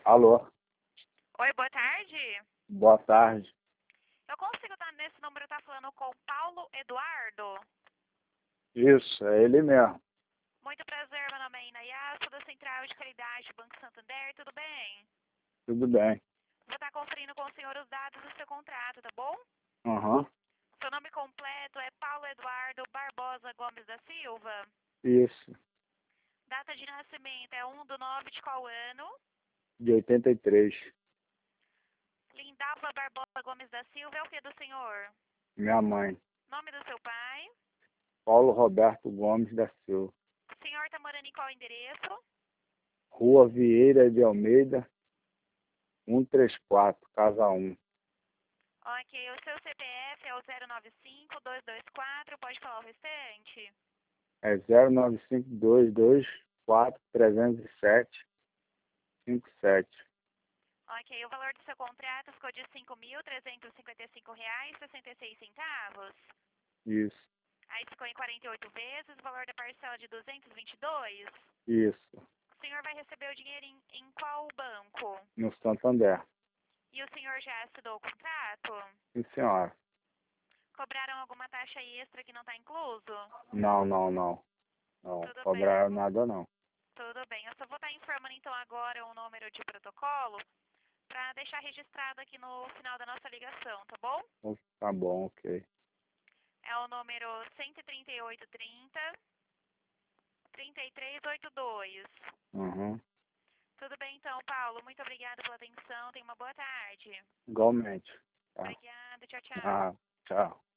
Alô, Oi, boa tarde. boa tarde. Eu consigo estar nesse número, tá falando com o Paulo Eduardo? Isso, é ele mesmo. Muito prazer, meu nome é Inayá, sou da Central de Caridade Banco Santander, tudo bem? Tudo bem. Vou estar conferindo com o senhor os dados do seu contrato, tá bom? Aham, Seu nome completo é Paulo Eduardo Barbosa Gomes da Silva. isso. Data de nascimento é 1/9 de qual ano? De 83. Lindalva Barbosa Gomes da Silva é o que do senhor? Minha mãe. Nome do seu pai? Paulo Roberto Gomes da Silva. O senhor está morando em qual endereço? Rua Vieira de Almeida, 134, Casa 1. Ok, o seu CPF é o 095-224, pode falar o restante? É 0952224-307-57. Ok, o valor do seu contrato ficou de R$ 5.355,66. Isso, Aí ficou em 48 vezes, o valor da parcela de 222. isso. O senhor vai receber o dinheiro em qual banco? No Santander. E o senhor já assinou o contrato? Sim, senhora. Cobraram alguma taxa extra que não está incluso? Não, não, não. Não Tudo bem, cobraram nada, não. tudo bem. Eu só vou estar informando então agora o número de protocolo para deixar registrado aqui no final da nossa ligação, tá bom? Tá bom, ok. É o número 13830-3382. Uhum. Tudo bem então, Paulo. Muito obrigada pela atenção. Tenha uma boa tarde. Igualmente. Tá. Obrigada. Tchau, tchau. Ah, tchau.